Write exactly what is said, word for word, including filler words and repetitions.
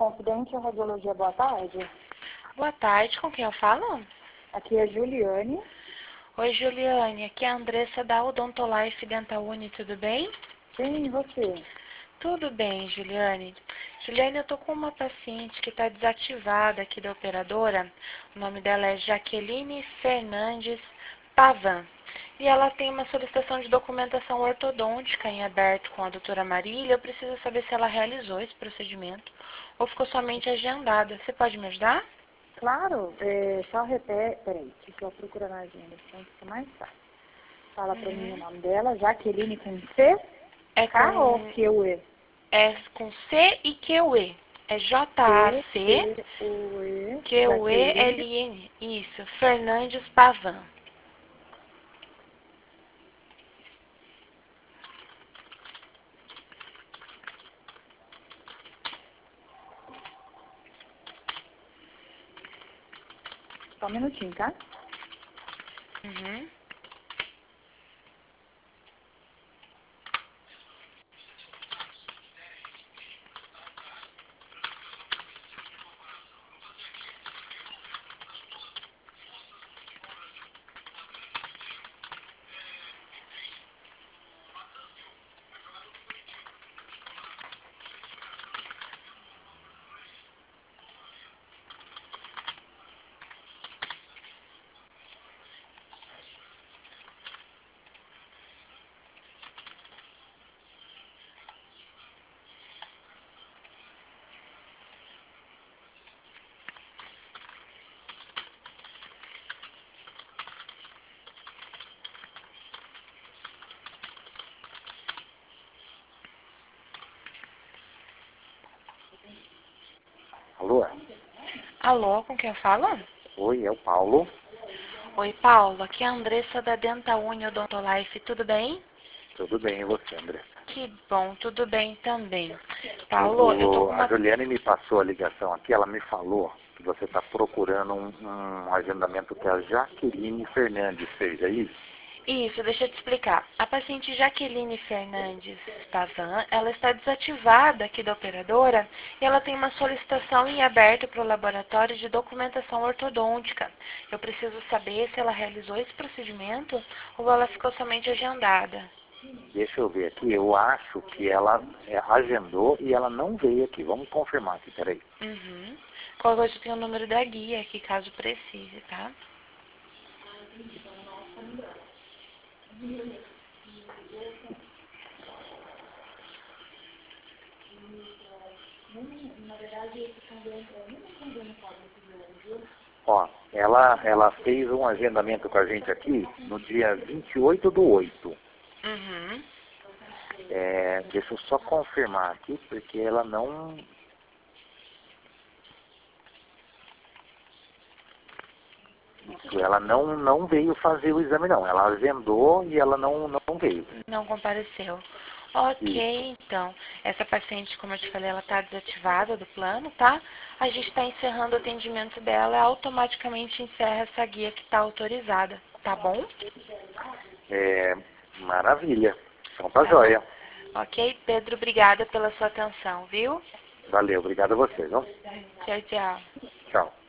Confidente Radiologia, boa tarde. Boa tarde, com quem eu falo? Aqui é a Juliane. Oi, Juliane, aqui é a Andressa da Odontolife Dental Uni, tudo bem? Bem, e você? Tudo bem, Juliane. Juliane, eu tô com uma paciente que está desativada aqui da operadora. O nome dela é Jaqueline Fernandes Pavan. E ela tem uma solicitação de documentação ortodôntica em aberto com a doutora Marília. Eu preciso saber se ela realizou esse procedimento ou ficou somente agendada. Você pode me ajudar? Claro, é, só repete, peraí, deixa eu procurar na agenda, então fica mais fácil. Fala pra mim o nome dela, Jaqueline com C, É K ou com, Q U E? é com C e Q U E. É C, J-A-C, Q U E, Jaqueline. Q-U-E-L-N. Isso, Fernandes Pavan. Só um minutinho, tá? Uhum. Alô? Alô, com quem eu falo? Oi, é o Paulo. Oi, Paulo. Aqui é a Andressa da Dental Uni Odontolife. Tudo bem? Tudo bem, e você, André? Que bom, tudo bem também. Paulo, eu tô O, com a uma... Juliane me passou a ligação aqui, ela me falou que você está procurando um, um agendamento que a Jaqueline Fernandes fez, é isso? Isso, deixa eu te explicar. A paciente Jaqueline Fernandes Pavan, ela está desativada aqui da operadora e ela tem uma solicitação em aberto para o laboratório de documentação ortodôntica. Eu preciso saber se ela realizou esse procedimento ou ela ficou somente agendada. Deixa eu ver aqui, eu acho que ela é, agendou e ela não veio aqui. Vamos confirmar aqui, peraí. Uhum. Qualquer coisa eu tenho o número da guia aqui, caso precise, tá? Ó, ela, ela fez um agendamento com a gente aqui no dia vinte e oito do oito. Uhum. É, deixa eu só confirmar aqui, porque ela não... Isso, ela não, não veio fazer o exame, não. Ela agendou e ela não, não veio. Não compareceu. Isso. Ok, então. Essa paciente, como eu te falei, ela está desativada do plano, tá? A gente está encerrando o atendimento dela e automaticamente encerra essa guia que está autorizada, tá bom? É, maravilha. Então tá Tá bom. joia. Ok, Pedro, obrigada pela sua atenção, viu? Valeu, obrigado a vocês. Não? Tchau, tchau. Tchau.